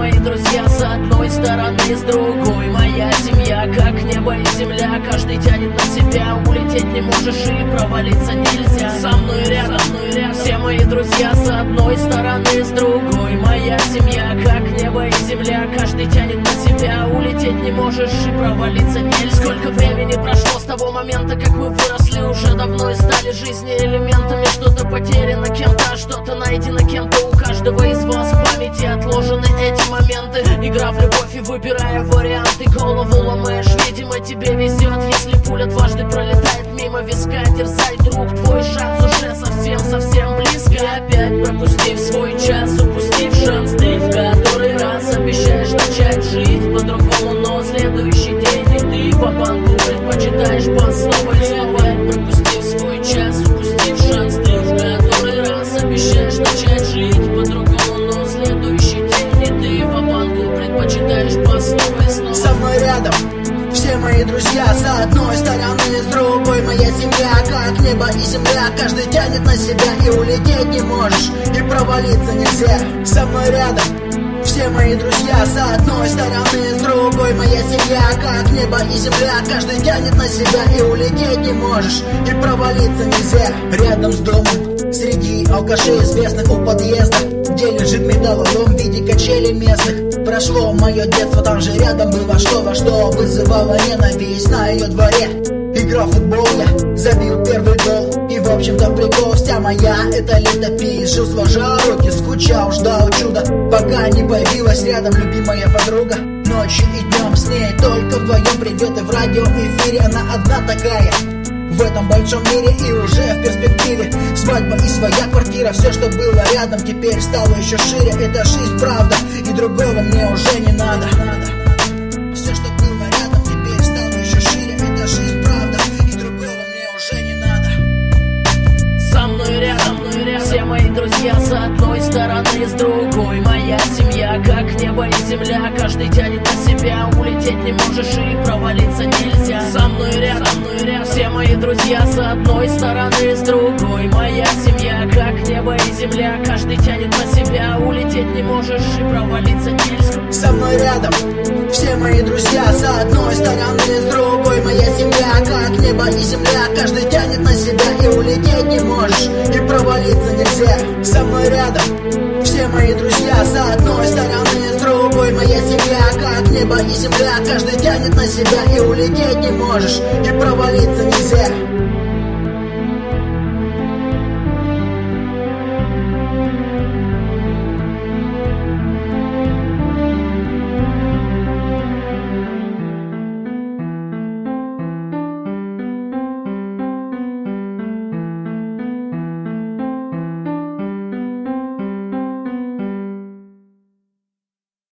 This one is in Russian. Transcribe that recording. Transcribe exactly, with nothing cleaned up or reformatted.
мои друзья с одной стороны, с другой моя семья, как небо и земля. Каждый тянет на себя, улететь не можешь и провалиться нельзя. Со мной рядом, со мной рядом. Все мои друзья с одной стороны, с другой моя семья, как небо и земля. Каждый тянет на себя, улететь не можешь и провалиться нельзя. Сколько времени прошло с того момента, как мы выросли, уже давно и стали жизни элементами. Что-то потеряно кем-то, что-то найдено кем-то. У каждого из вас в памяти отложены эти моменты. Игра в любовь и выбирая варианты, голову ломаешь, видимо тебе везет. Если пуля дважды пролетает мимо виска, дерзай, друг, твой шанс уже совсем-совсем близко. И опять пропустив свой час, упустив шанс, ты в который раз обещаешь начать жить по-другому, но следующий день и ты по банку предпочитаешь бас снова и снова. Пропустив свой час, упустив шанс, ты в который раз обещаешь начать жить по-другому, но следующий день и ты по банку предпочитаешь бас снова и снова. Со мной рядом все мои друзья с одной стороны, с другой моя семья, как небо и земля. Каждый тянет на себя, и улететь не можешь, и провалиться нельзя. Со мной рядом все мои друзья с одной стороны, с другой моя семья, как небо и земля. Каждый тянет на себя, и улететь не можешь, и провалиться нельзя. Рядом с домом, среди алкашей известных у подъезда, где лежит металлолом в виде качелей местных. Прошло мое детство, там же рядом было что во что вызывало ненависть на ее дворе. Игра в футбол, я забил первый гол, и в общем-то прикол, вся моя это летопись. Жил сложа руки, скучал, ждал чуда, пока не появилась рядом любимая подруга. Ночью и днем с ней только вдвоем придет, и в радиоэфире она одна такая в этом большом мире. И уже в перспективе свадьба и своя квартира. Все, что было рядом, теперь стало еще шире. Это жизнь, правда, и другого мне уже не надо. Все, что было рядом, теперь стало еще шире. Это жизнь, правда, и другого мне уже не надо. Со мной рядом, все мои друзья с одной стороны, с другой моя семья, как небо и земля. Каждый тянет на себя, улететь не можешь и провалиться нельзя. Со мной рядом, все мои друзья с одной стороны, с другой моя семья, как небо и земля. Каждый тянет на себя, улететь не можешь и провалиться нельзя. Со мной рядом все мои друзья с одной стороны, с другой моя семья, как небо и земля. Каждый тянет на себя, и улететь не можешь, и провалиться нельзя. Со мной рядом все мои друзья с одной стороны, с другой моя семья, как небо и земля. Каждый тянет на себя, и улететь не можешь, и провалиться нельзя.